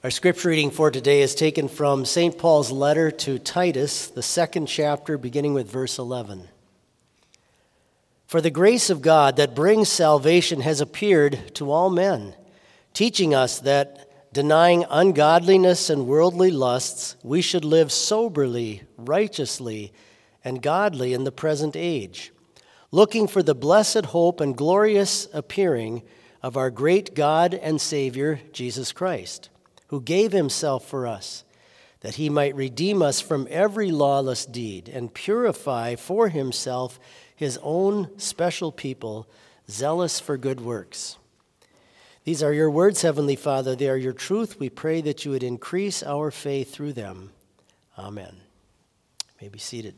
Our scripture reading for today is taken from St. Paul's letter to Titus, the second chapter, beginning with verse 11. For the grace of God that brings salvation has appeared to all men, teaching us that, denying ungodliness and worldly lusts, we should live soberly, righteously, and godly in the present age, looking for the blessed hope and glorious appearing of our great God and Savior, Jesus Christ, who gave himself for us, that he might redeem us from every lawless deed and purify for himself his own special people, zealous for good works. These are your words, Heavenly Father. They are your truth. We pray that you would increase our faith through them. Amen. You may be seated.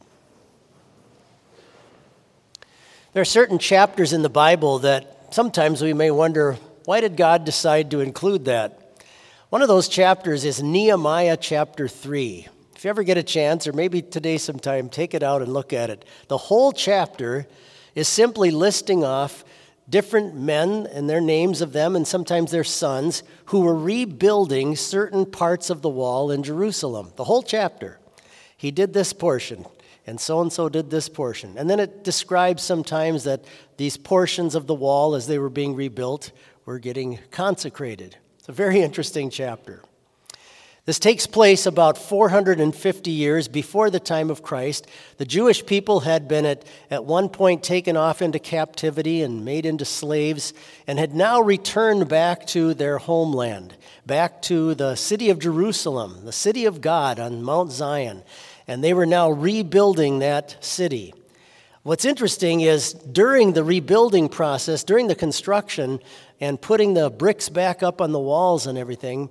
There are certain chapters in the Bible that sometimes we may wonder, why did God decide to include that? One of those chapters is Nehemiah chapter 3. If you ever get a chance, or maybe today sometime, take it out and look at it. The whole chapter is simply listing off different men and their names of them, and sometimes their sons, who were rebuilding certain parts of the wall in Jerusalem. The whole chapter. He did this portion, and so did this portion. And then it describes sometimes that these portions of the wall, as they were being rebuilt, were getting consecrated. It's a very interesting chapter. This takes place about 450 years before the time of Christ. The Jewish people had been at one point taken off into captivity and made into slaves, and had now returned back to their homeland, back to the city of Jerusalem, the city of God on Mount Zion. And they were now rebuilding that city. What's interesting is during the rebuilding process, during the construction and putting the bricks back up on the walls and everything,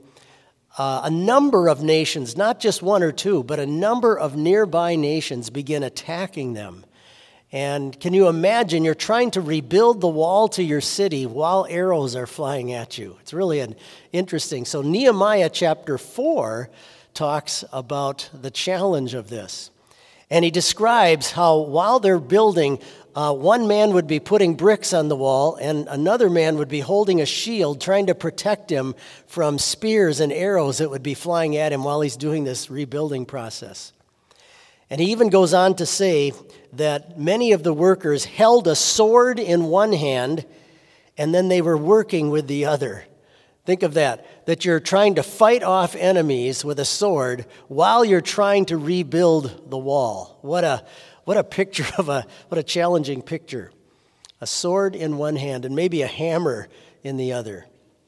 a number of nations, not just one or two, but a number of nearby nations begin attacking them. And can you imagine, you're trying to rebuild the wall to your city while arrows are flying at you. It's really interesting. So Nehemiah chapter 4 talks about the challenge of this. And he describes how while they're building, one man would be putting bricks on the wall, and another man would be holding a shield trying to protect him from spears and arrows that would be flying at him while he's doing this rebuilding process. And he even goes on to say that many of the workers held a sword in one hand, and then they were working with the other. Think of that you're trying to fight off enemies with a sword while you're trying to rebuild the wall. What a picture what a challenging picture. A sword in one hand and maybe a hammer in the other.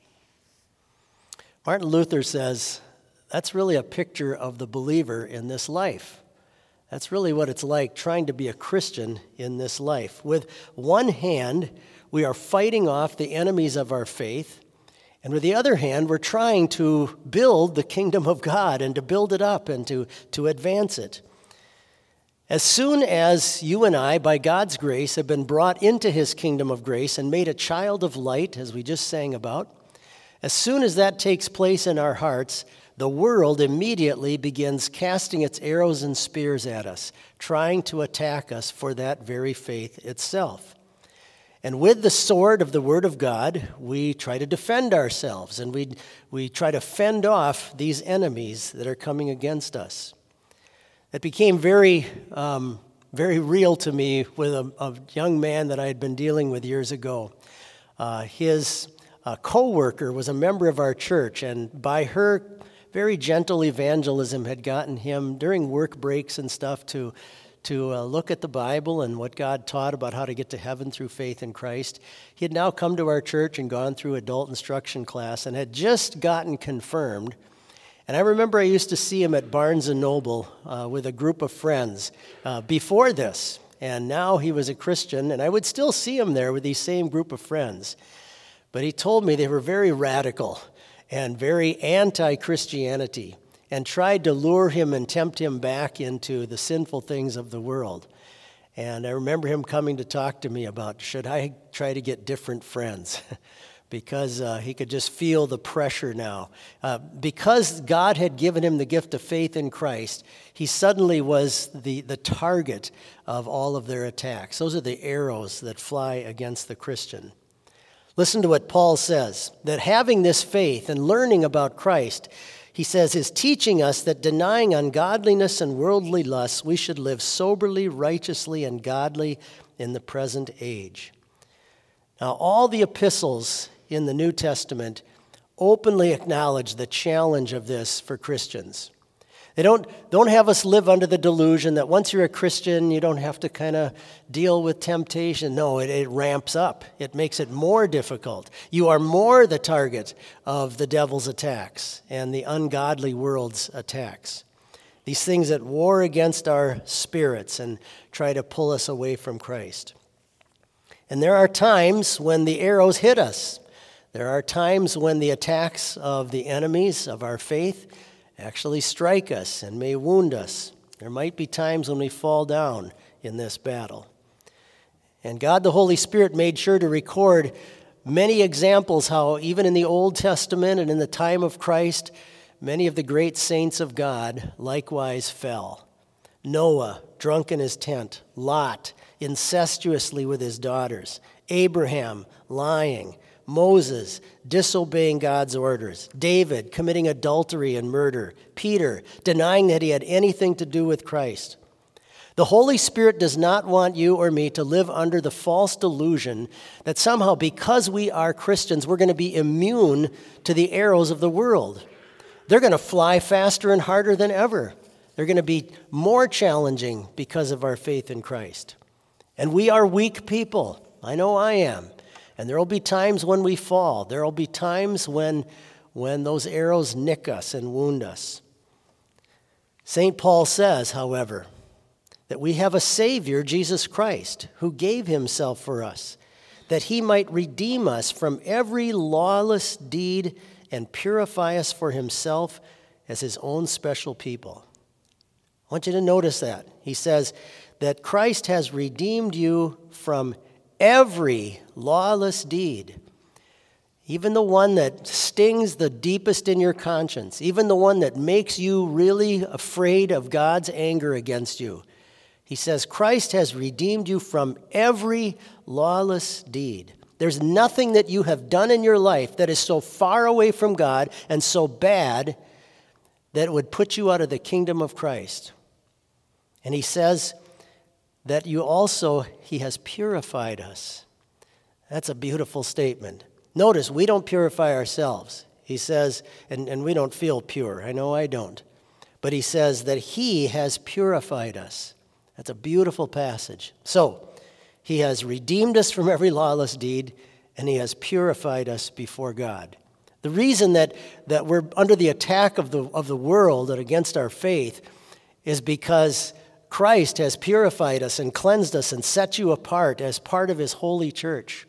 Martin Luther says that's really a picture of the believer in this life. That's really what it's like trying to be a Christian in this life. With one hand, we are fighting off the enemies of our faith. And with the other hand, we're trying to build the kingdom of God and to build it up and to advance it. As soon as you and I, by God's grace, have been brought into his kingdom of grace and made a child of light, as we just sang about, as soon as that takes place in our hearts, the world immediately begins casting its arrows and spears at us, trying to attack us for that very faith itself. And with the sword of the Word of God, we try to defend ourselves, and we try to fend off these enemies that are coming against us. It became very real to me with a young man that I had been dealing with years ago. His co-worker was a member of our church, and by her very gentle evangelism had gotten him during work breaks and stuff to look at the Bible and what God taught about how to get to heaven through faith in Christ. He had now come to our church and gone through adult instruction class and had just gotten confirmed. And I remember I used to see him at Barnes & Noble with a group of friends before this. And now he was a Christian, and I would still see him there with these same group of friends. But he told me they were very radical and very anti-Christianity, and tried to lure him and tempt him back into the sinful things of the world. And I remember him coming to talk to me about, should I try to get different friends? Because he could just feel the pressure now. Because God had given him the gift of faith in Christ, he suddenly was the target of all of their attacks. Those are the arrows that fly against the Christian. Listen to what Paul says, that having this faith and learning about Christ, he says, is teaching us that denying ungodliness and worldly lusts, we should live soberly, righteously, and godly in the present age. Now, all the epistles in the New Testament openly acknowledge the challenge of this for Christians. They don't have us live under the delusion that once you're a Christian, you don't have to kind of deal with temptation. No, it ramps up. It makes it more difficult. You are more the target of the devil's attacks and the ungodly world's attacks. These things that war against our spirits and try to pull us away from Christ. And there are times when the arrows hit us. There are times when the attacks of the enemies of our faith actually strike us and may wound us. There might be times when we fall down in this battle. And God the Holy Spirit made sure to record many examples how even in the Old Testament and in the time of Christ, many of the great saints of God likewise fell. Noah, drunk in his tent. Lot, incestuously with his daughters. Abraham, lying. Moses, disobeying God's orders. David, committing adultery and murder. Peter, denying that he had anything to do with Christ. The Holy Spirit does not want you or me to live under the false delusion that somehow because we are Christians, we're going to be immune to the arrows of the world. They're going to fly faster and harder than ever. They're going to be more challenging because of our faith in Christ. And we are weak people. I know I am. And there will be times when we fall. There will be times when those arrows nick us and wound us. St. Paul says, however, that we have a Savior, Jesus Christ, who gave himself for us, that he might redeem us from every lawless deed and purify us for himself as his own special people. I want you to notice that. He says that Christ has redeemed you from every lawless deed, even the one that stings the deepest in your conscience, even the one that makes you really afraid of God's anger against you. He says Christ has redeemed you from every lawless deed. There's nothing that you have done in your life that is so far away from God and so bad that it would put you out of the kingdom of Christ. And he says that he has purified us. That's a beautiful statement. Notice, we don't purify ourselves. He says, and we don't feel pure. I know I don't. But he says that he has purified us. That's a beautiful passage. So, he has redeemed us from every lawless deed, and he has purified us before God. The reason that we're under the attack of the world and against our faith is because Christ has purified us and cleansed us and set you apart as part of his holy church.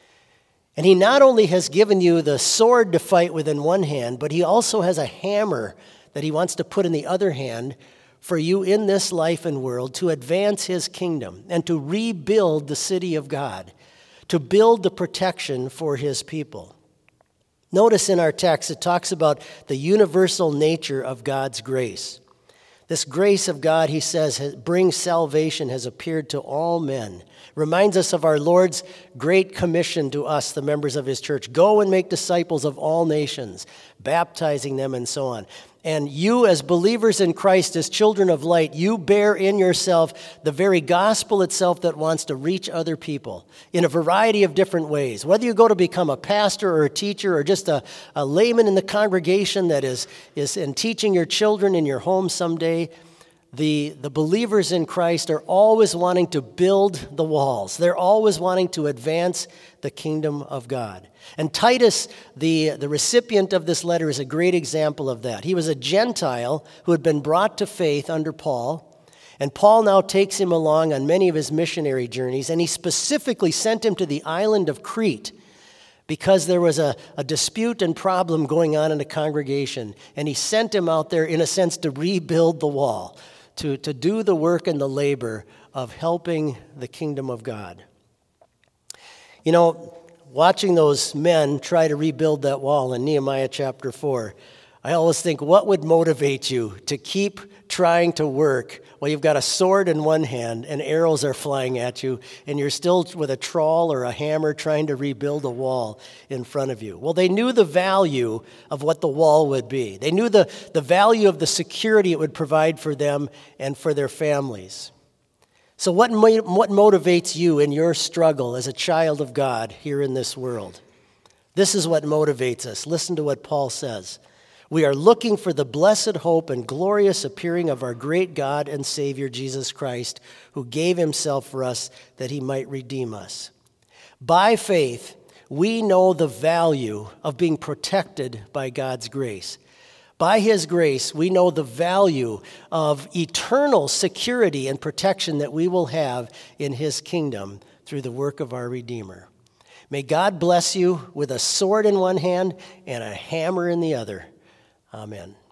And he not only has given you the sword to fight with in one hand, but he also has a hammer that he wants to put in the other hand for you in this life and world to advance his kingdom and to rebuild the city of God, to build the protection for his people. Notice in our text it talks about the universal nature of God's grace. This grace of God, he says, brings salvation, has appeared to all men. Reminds us of our Lord's great commission to us, the members of his church. Go and make disciples of all nations, baptizing them and so on. And you as believers in Christ, as children of light, you bear in yourself the very gospel itself that wants to reach other people in a variety of different ways. Whether you go to become a pastor or a teacher or just a layman in the congregation that is in teaching your children in your home someday, the believers in Christ are always wanting to build the walls. They're always wanting to advance the kingdom of God. And Titus, the recipient of this letter, is a great example of that. He was a Gentile who had been brought to faith under Paul, and Paul now takes him along on many of his missionary journeys, and he specifically sent him to the island of Crete because there was a dispute and problem going on in the congregation, and he sent him out there, in a sense, to rebuild the wall, to do the work and the labor of helping the kingdom of God. You know, watching those men try to rebuild that wall in Nehemiah chapter 4, I always think, what would motivate you to keep trying to work while you've got a sword in one hand and arrows are flying at you and you're still with a trawl or a hammer trying to rebuild a wall in front of you? Well, they knew the value of what the wall would be. They knew the value of the security it would provide for them and for their families. So what motivates you in your struggle as a child of God here in this world? This is what motivates us. Listen to what Paul says. We are looking for the blessed hope and glorious appearing of our great God and Savior, Jesus Christ, who gave himself for us that he might redeem us. By faith, we know the value of being protected by God's grace. By his grace, we know the value of eternal security and protection that we will have in his kingdom through the work of our Redeemer. May God bless you with a sword in one hand and a hammer in the other. Amen.